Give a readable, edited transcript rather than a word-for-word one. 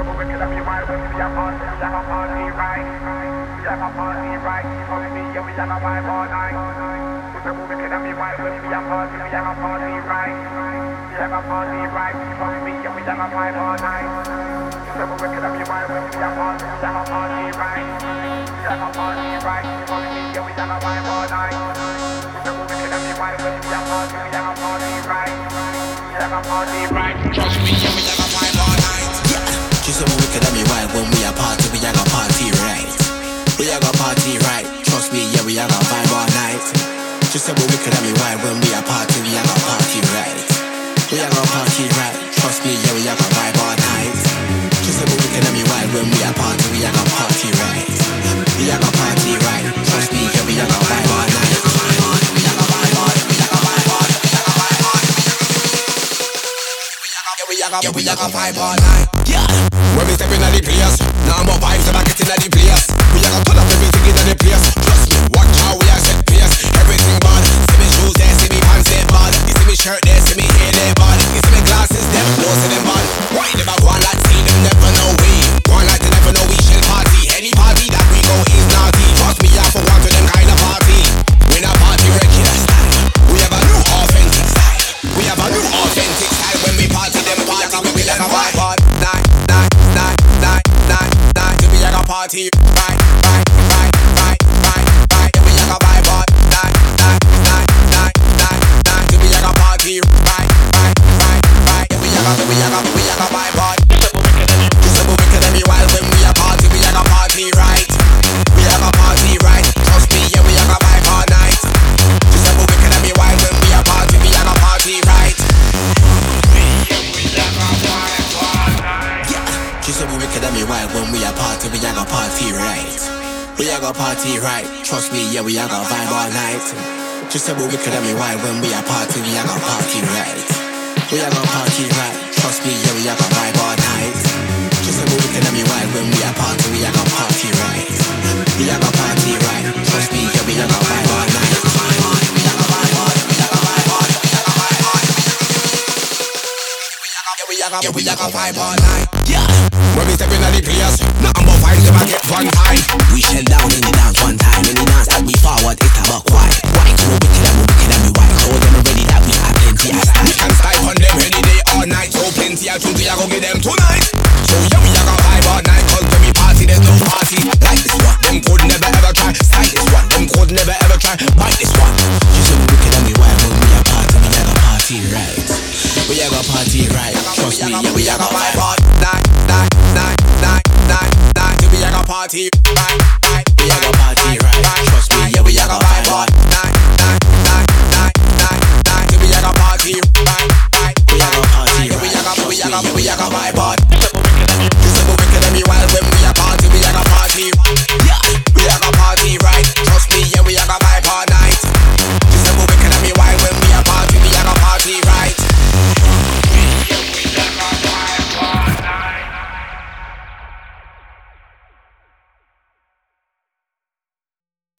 Trust me, yeah, we have a vibe all night. She said we wicked and me wild when we a party, we a go party right. We a go party right. Trust me, yeah, we a go vibe all night. She said we wicked and me wild when we a party, we a go party right. We a go party right. Trust me, yeah, we a go vibe all night. She said we wicked and me wild when we a party, we a go party right. We a go party right. Trust me, yeah, we a go vibe all night. Yeah, we a go vibe all night. Yeah. When we step in the place, now more vibes if I get in the place. We a go turn up everything in the place. Trust me, watch how we a set pace. Everything bad. See me shoes there, see me pants there bad. You see me shirt there, see me hair there bad. You see me glasses there, nose in them bad. Why them a go on like see them never know we. Go on like they never know we shall party. Any party that we go is naughty. Trust me, I for one to them kind of party. We not party regular style. We have a new authentic style. We have a new authentic style when we party them party. We like a vibe all night. We like a party right. We like a vibe all night. We like a party right. We like a vibe all. You say we wicked and we wild when we a party. We like a party right. We like a party right. Trust me, yeah, we like a vibe all night. You say we wicked and we wild when we a party. We like a party right. She said we wicked and me wild when we a party, we a go party right. We a go party right. Trust me, yeah, we a go vibe all night. She said we wicked and me wild when we a party, we a go party right. We a go party right. Trust me, yeah, we a go vibe all night. She said we wicked and me wild when we a party, we a go party right. We a go party right. Trust me, yeah, we a go vibe all night. Yeah, we like a vibe all night. Yeah. When we step in the place, nothing but vibes if I get one time. We shell down in the dance one time. Any dance that we forward, it's about quiet. Why to we wicked and we wild. Show them already that we have plenty of style. We can style on them any day all night. So plenty of tunes we are gonna give them tonight. So yeah, we like a vibe all night. Cause when we party, there's no party like this one. Them could never ever try. Style this one. Them could never ever try. Bite this one. You say we wicked and we wild. When we are party, we like a party right. We a go party right. Trust me, yeah, we a go vibe all night. We a go party